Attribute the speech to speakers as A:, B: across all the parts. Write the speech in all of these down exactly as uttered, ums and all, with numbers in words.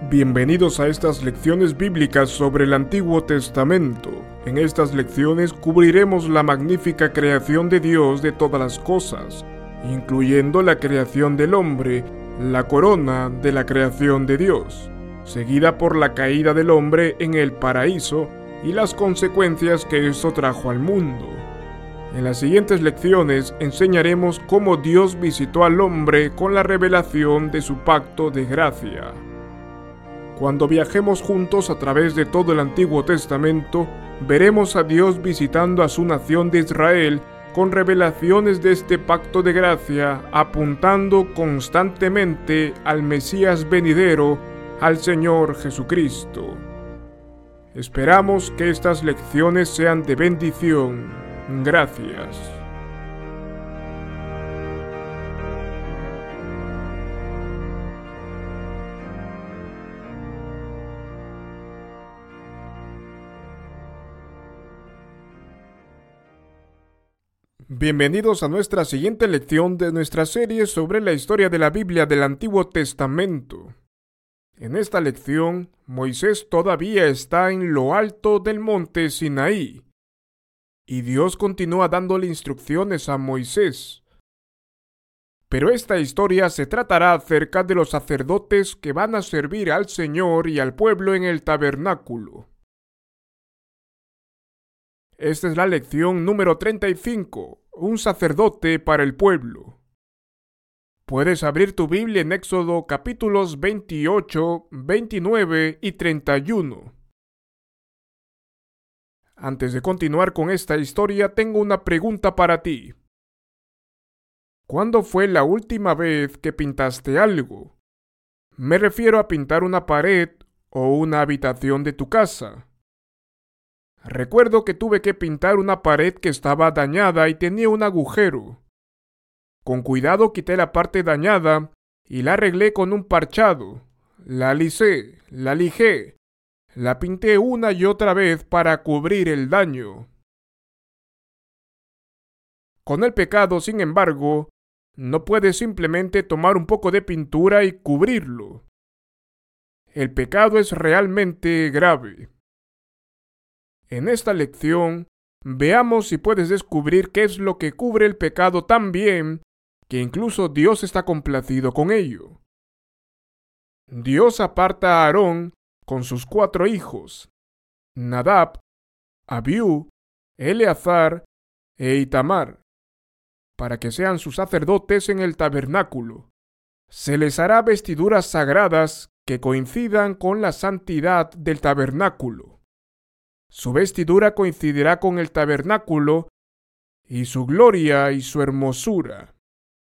A: Bienvenidos a estas lecciones bíblicas sobre el Antiguo Testamento. En estas lecciones cubriremos la magnífica creación de Dios de todas las cosas, incluyendo la creación del hombre, la corona de la creación de Dios, seguida por la caída del hombre en el paraíso y las consecuencias que esto trajo al mundo. En las siguientes lecciones enseñaremos cómo Dios visitó al hombre con la revelación de su pacto de gracia. Cuando viajemos juntos a través de todo el Antiguo Testamento, veremos a Dios visitando a su nación de Israel con revelaciones de este pacto de gracia, apuntando constantemente al Mesías venidero, al Señor Jesucristo. Esperamos que estas lecciones sean de bendición. Gracias. Bienvenidos a nuestra siguiente lección de nuestra serie sobre la historia de la Biblia del Antiguo Testamento. En esta lección, Moisés todavía está en lo alto del monte Sinaí, y Dios continúa dándole instrucciones a Moisés. Pero esta historia se tratará acerca de los sacerdotes que van a servir al Señor y al pueblo en el tabernáculo. Esta es la lección número treinta y cinco, un sacerdote para el pueblo. Puedes abrir tu Biblia en Éxodo capítulos veintiocho, veintinueve y treinta y uno. Antes de continuar con esta historia, tengo una pregunta para ti. ¿Cuándo fue la última vez que pintaste algo? Me refiero a pintar una pared o una habitación de tu casa. Recuerdo que tuve que pintar una pared que estaba dañada y tenía un agujero. Con cuidado quité la parte dañada y la arreglé con un parchado. La alisé, la lijé, la pinté una y otra vez para cubrir el daño. Con el pecado, sin embargo, no puedes simplemente tomar un poco de pintura y cubrirlo. El pecado es realmente grave. En esta lección, veamos si puedes descubrir qué es lo que cubre el pecado tan bien que incluso Dios está complacido con ello. Dios aparta a Aarón con sus cuatro hijos, Nadab, Abiú, Eleazar e Itamar, para que sean sus sacerdotes en el tabernáculo. Se les hará vestiduras sagradas que coincidan con la santidad del tabernáculo. Su vestidura coincidirá con el tabernáculo y su gloria y su hermosura.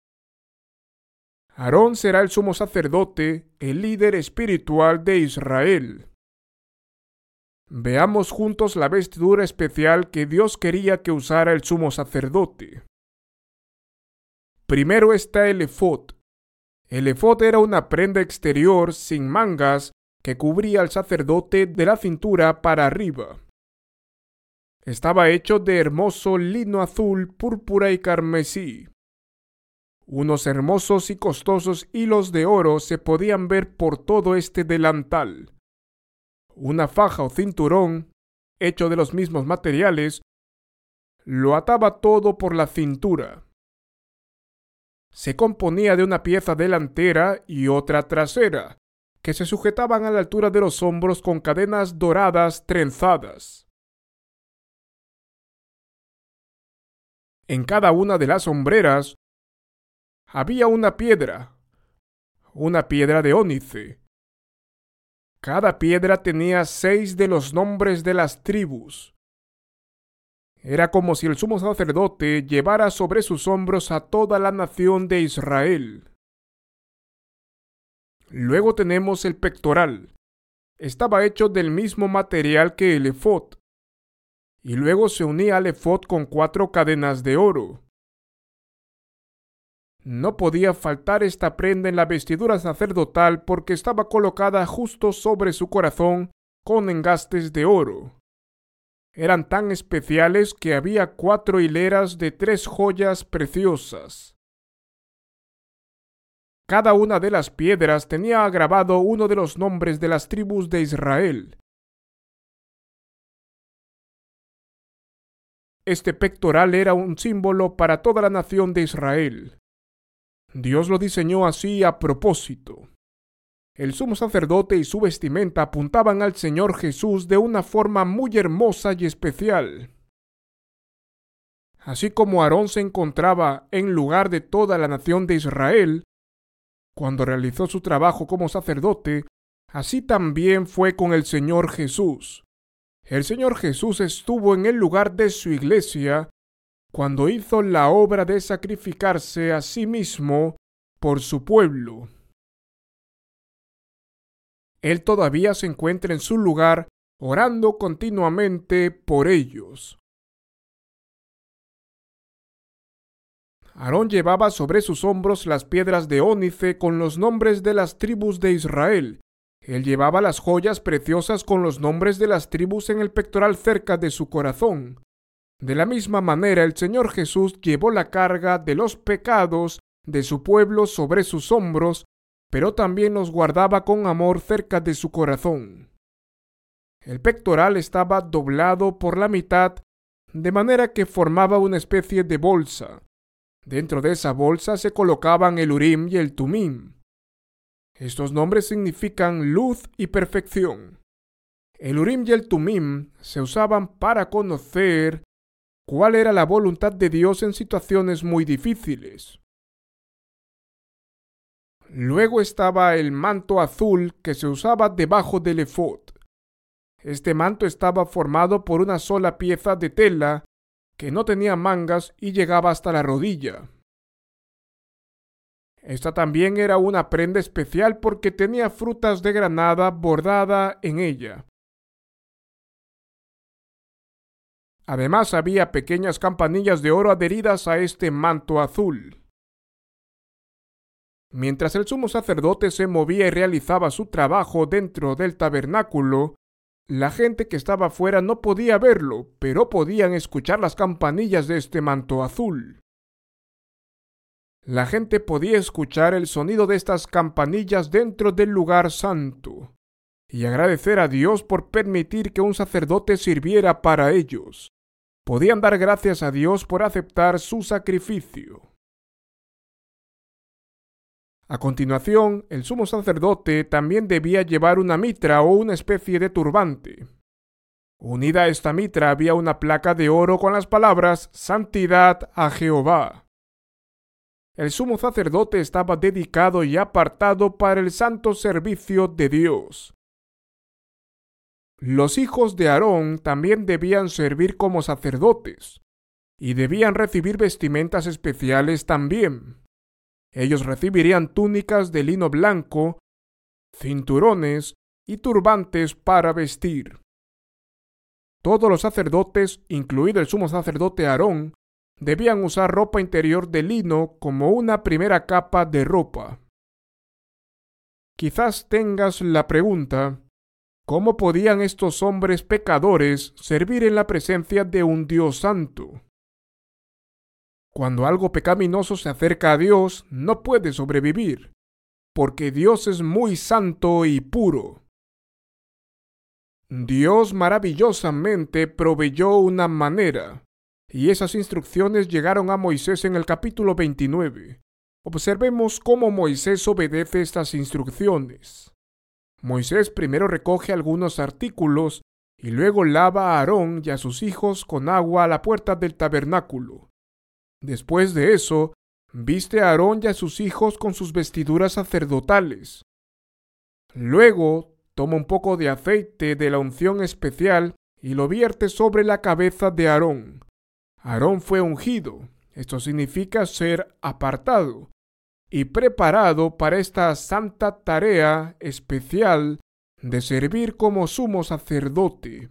A: Aarón será el sumo sacerdote, el líder espiritual de Israel. Veamos juntos la vestidura especial que Dios quería que usara el sumo sacerdote. Primero está el efod. El efod era una prenda exterior sin mangas que cubría al sacerdote de la cintura para arriba. Estaba hecho de hermoso lino azul, púrpura y carmesí. Unos hermosos y costosos hilos de oro se podían ver por todo este delantal. Una faja o cinturón, hecho de los mismos materiales, lo ataba todo por la cintura. Se componía de una pieza delantera y otra trasera, que se sujetaban a la altura de los hombros con cadenas doradas trenzadas. En cada una de las hombreras había una piedra, una piedra de ónice. Cada piedra tenía seis de los nombres de las tribus. Era como si el sumo sacerdote llevara sobre sus hombros a toda la nación de Israel. Luego tenemos el pectoral. Estaba hecho del mismo material que el efod, y luego se unía al efod con cuatro cadenas de oro. No podía faltar esta prenda en la vestidura sacerdotal porque estaba colocada justo sobre su corazón con engastes de oro. Eran tan especiales que había cuatro hileras de tres joyas preciosas. Cada una de las piedras tenía grabado uno de los nombres de las tribus de Israel. Este pectoral era un símbolo para toda la nación de Israel. Dios lo diseñó así a propósito. El sumo sacerdote y su vestimenta apuntaban al Señor Jesús de una forma muy hermosa y especial. Así como Aarón se encontraba en lugar de toda la nación de Israel, cuando realizó su trabajo como sacerdote, así también fue con el Señor Jesús. El Señor Jesús estuvo en el lugar de su iglesia cuando hizo la obra de sacrificarse a sí mismo por su pueblo. Él todavía se encuentra en su lugar orando continuamente por ellos. Aarón llevaba sobre sus hombros las piedras de ónice con los nombres de las tribus de Israel. Él llevaba las joyas preciosas con los nombres de las tribus en el pectoral cerca de su corazón. De la misma manera, el Señor Jesús llevó la carga de los pecados de su pueblo sobre sus hombros, pero también los guardaba con amor cerca de su corazón. El pectoral estaba doblado por la mitad, de manera que formaba una especie de bolsa. Dentro de esa bolsa se colocaban el Urim y el Tumim. Estos nombres significan luz y perfección. El Urim y el Tumim se usaban para conocer cuál era la voluntad de Dios en situaciones muy difíciles. Luego estaba el manto azul que se usaba debajo del efod. Este manto estaba formado por una sola pieza de tela que no tenía mangas y llegaba hasta la rodilla. Esta también era una prenda especial porque tenía frutas de granada bordada en ella. Además había pequeñas campanillas de oro adheridas a este manto azul. Mientras el sumo sacerdote se movía y realizaba su trabajo dentro del tabernáculo, la gente que estaba fuera no podía verlo, pero podían escuchar las campanillas de este manto azul. La gente podía escuchar el sonido de estas campanillas dentro del lugar santo y agradecer a Dios por permitir que un sacerdote sirviera para ellos. Podían dar gracias a Dios por aceptar su sacrificio. A continuación, el sumo sacerdote también debía llevar una mitra o una especie de turbante. Unida a esta mitra había una placa de oro con las palabras «Santidad a Jehová». El sumo sacerdote estaba dedicado y apartado para el santo servicio de Dios. Los hijos de Aarón también debían servir como sacerdotes, y debían recibir vestimentas especiales también. Ellos recibirían túnicas de lino blanco, cinturones y turbantes para vestir. Todos los sacerdotes, incluido el sumo sacerdote Aarón, debían usar ropa interior de lino como una primera capa de ropa. Quizás tengas la pregunta, ¿cómo podían estos hombres pecadores servir en la presencia de un Dios santo? Cuando algo pecaminoso se acerca a Dios, no puede sobrevivir, porque Dios es muy santo y puro. Dios maravillosamente proveyó una manera, y esas instrucciones llegaron a Moisés en el capítulo veintinueve. Observemos cómo Moisés obedece estas instrucciones. Moisés primero recoge algunos artículos y luego lava a Aarón y a sus hijos con agua a la puerta del tabernáculo. Después de eso, viste a Aarón y a sus hijos con sus vestiduras sacerdotales. Luego, toma un poco de aceite de la unción especial y lo vierte sobre la cabeza de Aarón. Aarón fue ungido, esto significa ser apartado, y preparado para esta santa tarea especial de servir como sumo sacerdote.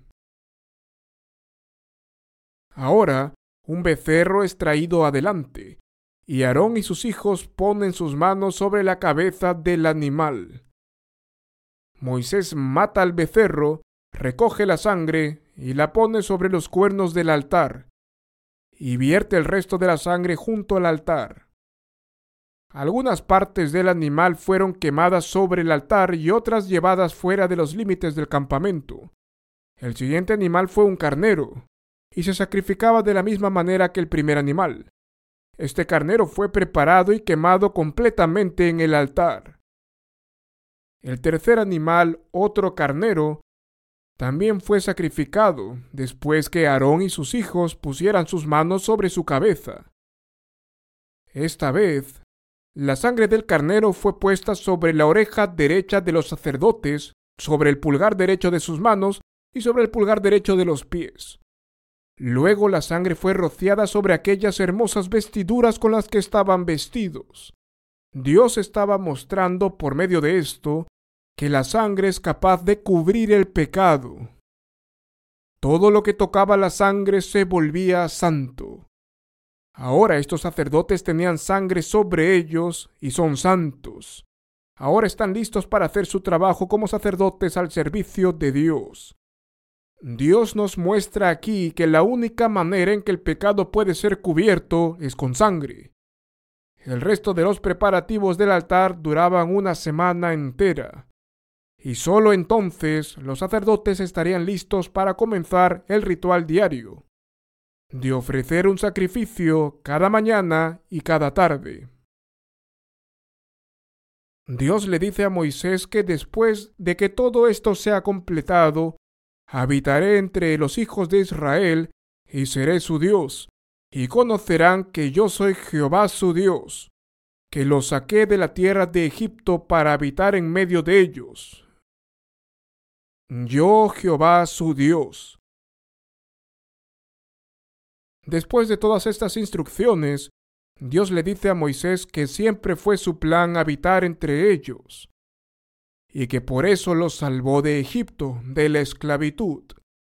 A: Ahora, un becerro es traído adelante, y Aarón y sus hijos ponen sus manos sobre la cabeza del animal. Moisés mata al becerro, recoge la sangre y la pone sobre los cuernos del altar, y vierte el resto de la sangre junto al altar. Algunas partes del animal fueron quemadas sobre el altar y otras llevadas fuera de los límites del campamento. El siguiente animal fue un carnero, y se sacrificaba de la misma manera que el primer animal. Este carnero fue preparado y quemado completamente en el altar. El tercer animal, otro carnero, también fue sacrificado después que Aarón y sus hijos pusieran sus manos sobre su cabeza. Esta vez, la sangre del carnero fue puesta sobre la oreja derecha de los sacerdotes, sobre el pulgar derecho de sus manos y sobre el pulgar derecho de los pies. Luego la sangre fue rociada sobre aquellas hermosas vestiduras con las que estaban vestidos. Dios estaba mostrando por medio de esto que la sangre es capaz de cubrir el pecado. Todo lo que tocaba la sangre se volvía santo. Ahora estos sacerdotes tenían sangre sobre ellos y son santos. Ahora están listos para hacer su trabajo como sacerdotes al servicio de Dios. Dios nos muestra aquí que la única manera en que el pecado puede ser cubierto es con sangre. El resto de los preparativos del altar duraban una semana entera, y solo entonces los sacerdotes estarían listos para comenzar el ritual diario, de ofrecer un sacrificio cada mañana y cada tarde. Dios le dice a Moisés que después de que todo esto sea completado, habitaré entre los hijos de Israel y seré su Dios, y conocerán que yo soy Jehová su Dios, que los saqué de la tierra de Egipto para habitar en medio de ellos. Yo Jehová su Dios. Después de todas estas instrucciones, Dios le dice a Moisés que siempre fue su plan habitar entre ellos, y que por eso los salvó de Egipto, de la esclavitud.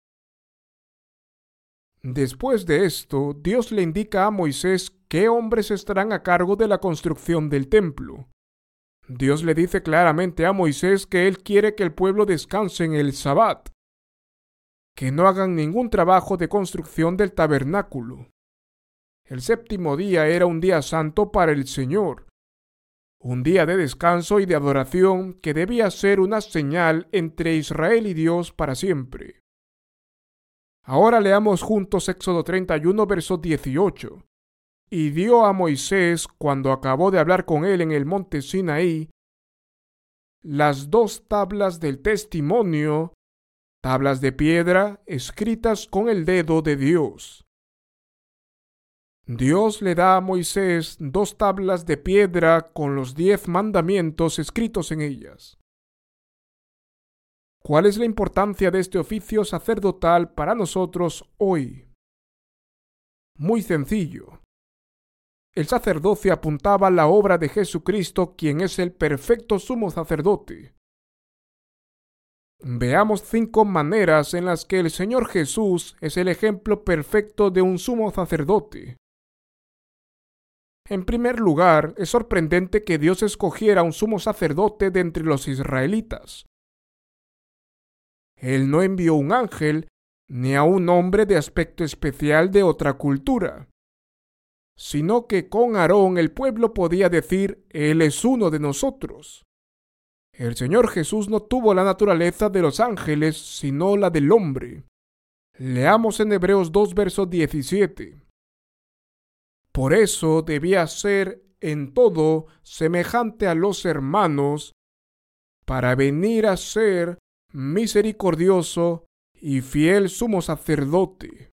A: Después de esto, Dios le indica a Moisés qué hombres estarán a cargo de la construcción del templo. Dios le dice claramente a Moisés que él quiere que el pueblo descanse en el Sabbat, que no hagan ningún trabajo de construcción del tabernáculo. El séptimo día era un día santo para el Señor, un día de descanso y de adoración que debía ser una señal entre Israel y Dios para siempre. Ahora leamos juntos Éxodo treinta y uno, verso dieciocho. Y dio a Moisés, cuando acabó de hablar con él en el monte Sinaí, las dos tablas del testimonio, tablas de piedra escritas con el dedo de Dios. Dios le da a Moisés dos tablas de piedra con los diez mandamientos escritos en ellas. ¿Cuál es la importancia de este oficio sacerdotal para nosotros hoy? Muy sencillo. El sacerdocio apuntaba a la obra de Jesucristo, quien es el perfecto sumo sacerdote. Veamos cinco maneras en las que el Señor Jesús es el ejemplo perfecto de un sumo sacerdote. En primer lugar, es sorprendente que Dios escogiera un sumo sacerdote de entre los israelitas. Él no envió un ángel ni a un hombre de aspecto especial de otra cultura, sino que con Aarón el pueblo podía decir: Él es uno de nosotros. El Señor Jesús no tuvo la naturaleza de los ángeles, sino la del hombre. Leamos en Hebreos dos, verso diecisiete. Por eso debía ser en todo semejante a los hermanos, para venir a ser misericordioso y fiel sumo sacerdote.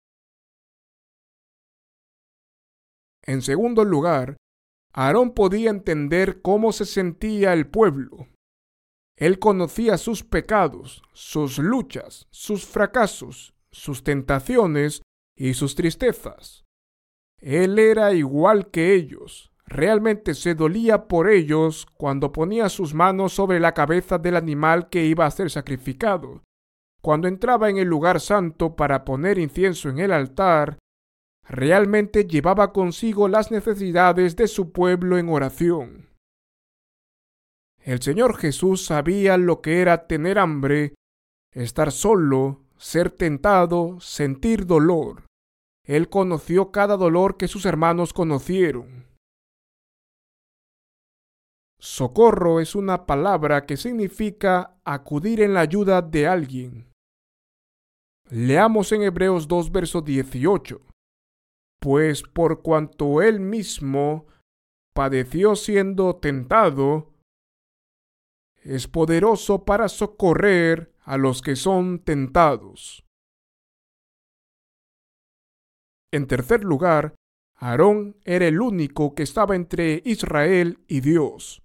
A: En segundo lugar, Aarón podía entender cómo se sentía el pueblo. Él conocía sus pecados, sus luchas, sus fracasos, sus tentaciones y sus tristezas. Él era igual que ellos. Realmente se dolía por ellos cuando ponía sus manos sobre la cabeza del animal que iba a ser sacrificado. Cuando entraba en el lugar santo para poner incienso en el altar, realmente llevaba consigo las necesidades de su pueblo en oración. El Señor Jesús sabía lo que era tener hambre, estar solo, ser tentado, sentir dolor. Él conoció cada dolor que sus hermanos conocieron. Socorro es una palabra que significa acudir en la ayuda de alguien. Leamos en Hebreos dos, verso dieciocho. Pues por cuanto él mismo padeció siendo tentado, es poderoso para socorrer a los que son tentados. En tercer lugar, Aarón era el único que estaba entre Israel y Dios.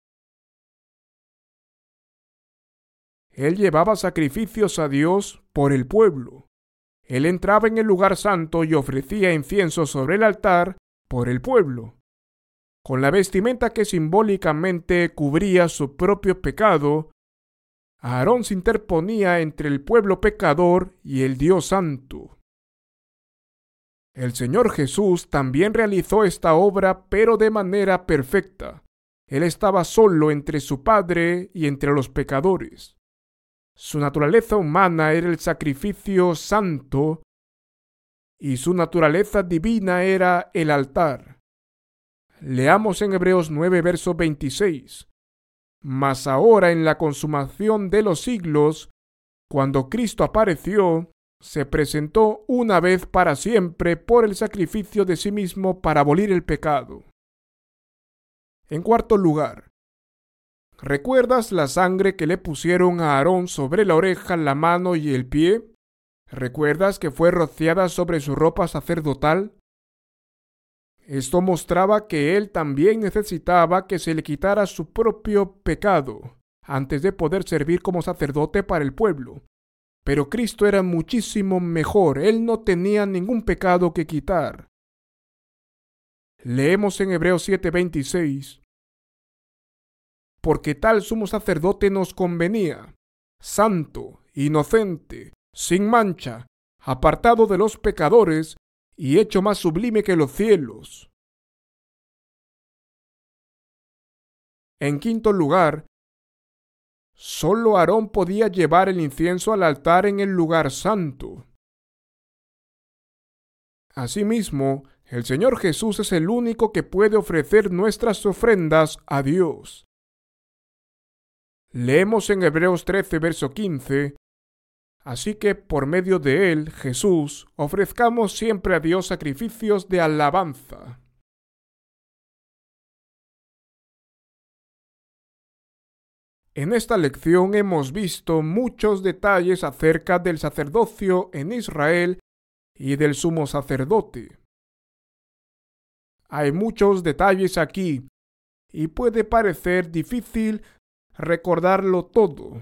A: Él llevaba sacrificios a Dios por el pueblo. Él entraba en el lugar santo y ofrecía incienso sobre el altar por el pueblo. Con la vestimenta que simbólicamente cubría su propio pecado, Aarón se interponía entre el pueblo pecador y el Dios santo. El Señor Jesús también realizó esta obra, pero de manera perfecta. Él estaba solo entre su Padre y entre los pecadores. Su naturaleza humana era el sacrificio santo y su naturaleza divina era el altar. Leamos en Hebreos nueve, verso veintiséis. Mas ahora en la consumación de los siglos, cuando Cristo apareció, se presentó una vez para siempre por el sacrificio de sí mismo para abolir el pecado. En cuarto lugar, ¿recuerdas la sangre que le pusieron a Aarón sobre la oreja, la mano y el pie? ¿Recuerdas que fue rociada sobre su ropa sacerdotal? Esto mostraba que él también necesitaba que se le quitara su propio pecado antes de poder servir como sacerdote para el pueblo. Pero Cristo era muchísimo mejor, él no tenía ningún pecado que quitar. Leemos en Hebreos siete, veintiséis. Porque tal sumo sacerdote nos convenía, santo, inocente, sin mancha, apartado de los pecadores y hecho más sublime que los cielos. En quinto lugar, solo Aarón podía llevar el incienso al altar en el lugar santo. Asimismo, el Señor Jesús es el único que puede ofrecer nuestras ofrendas a Dios. Leemos en Hebreos trece, verso quince. Así que por medio de él, Jesús, ofrezcamos siempre a Dios sacrificios de alabanza. En esta lección hemos visto muchos detalles acerca del sacerdocio en Israel y del sumo sacerdote. Hay muchos detalles aquí y puede parecer difícil recordarlo todo.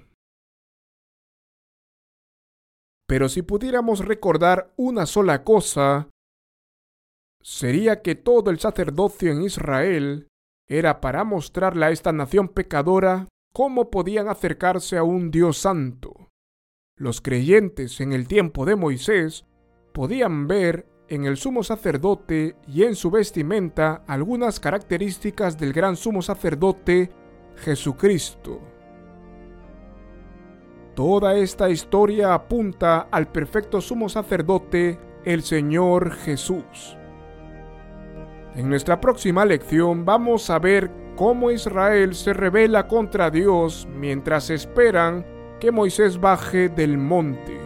A: Pero si pudiéramos recordar una sola cosa, sería que todo el sacerdocio en Israel era para mostrarle a esta nación pecadora cómo podían acercarse a un Dios santo. Los creyentes en el tiempo de Moisés podían ver en el sumo sacerdote y en su vestimenta algunas características del gran sumo sacerdote Jesucristo. Toda esta historia apunta al perfecto sumo sacerdote, el Señor Jesús. En nuestra próxima lección vamos a ver cómo Israel se rebela contra Dios mientras esperan que Moisés baje del monte.